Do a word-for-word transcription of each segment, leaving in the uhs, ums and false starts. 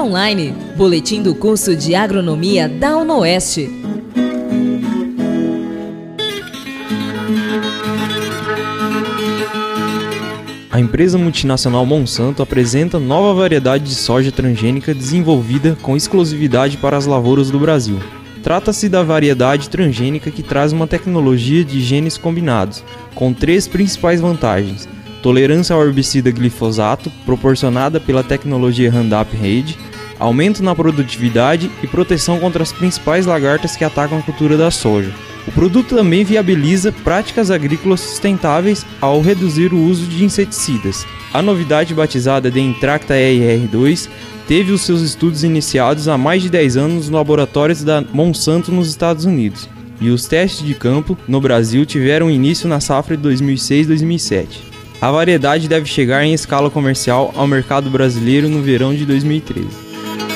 AgroOnline, boletim do curso de agronomia da UNOeste. A empresa multinacional Monsanto apresenta nova variedade de soja transgênica desenvolvida com exclusividade para as lavouras do Brasil. Trata-se da variedade transgênica que traz uma tecnologia de genes combinados, com três principais vantagens: tolerância ao herbicida glifosato, proporcionada pela tecnologia Roundup Ready, aumento na produtividade e proteção contra as principais lagartas que atacam a cultura da soja. O produto também viabiliza práticas agrícolas sustentáveis ao reduzir o uso de inseticidas. A novidade, batizada de Intracta R R dois, teve os seus estudos iniciados há mais de dez anos nos laboratórios da Monsanto nos Estados Unidos, e os testes de campo no Brasil tiveram início na safra de dois mil e seis a dois mil e sete. A variedade deve chegar em escala comercial ao mercado brasileiro no verão de dois mil e treze.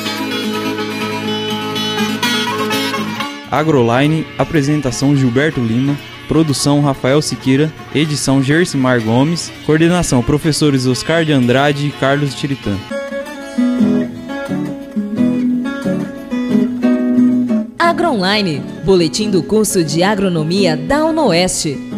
AgroOnline, apresentação Gilberto Lima, produção Rafael Siqueira, edição Gersimar Gomes, coordenação professores Oscar de Andrade e Carlos Tiritã. AgroOnline, boletim do curso de agronomia da UNOeste.